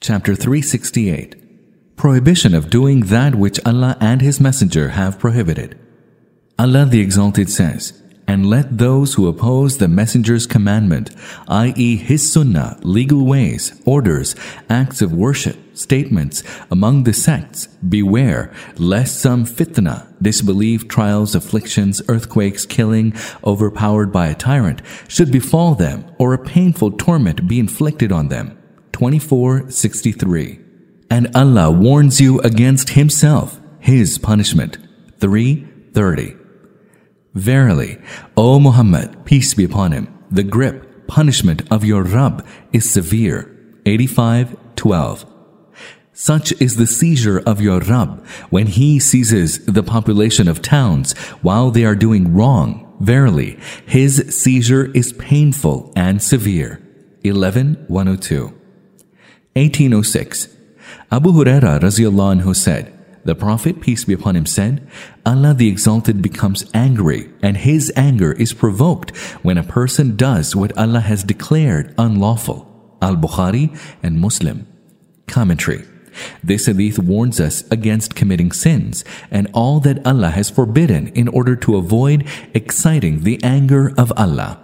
Chapter 368. Prohibition of doing that which Allah and His Messenger have prohibited. Allah the Exalted says, "And let those who oppose the Messenger's commandment, i.e. his sunnah, legal ways, orders, acts of worship, statements, among the sects, beware, lest some fitna, disbelief, trials, afflictions, earthquakes, killing, overpowered by a tyrant, should befall them, or a painful torment be inflicted on them." 24:63. And Allah warns you against Himself, His punishment. 3:30. Verily, O Muhammad, peace be upon him, the grip, punishment of your Rabb is severe. 85:12. Such is the seizure of your Rabb when He seizes the population of towns while they are doing wrong. Verily, His seizure is painful and severe. 11:102. 1806. Abu Huraira Radiallahu Anhu said, the Prophet, peace be upon him, said, Allah the Exalted becomes angry, and His anger is provoked when a person does what Allah has declared unlawful. Al-Bukhari and Muslim. Commentary. This hadith warns us against committing sins and all that Allah has forbidden in order to avoid exciting the anger of Allah.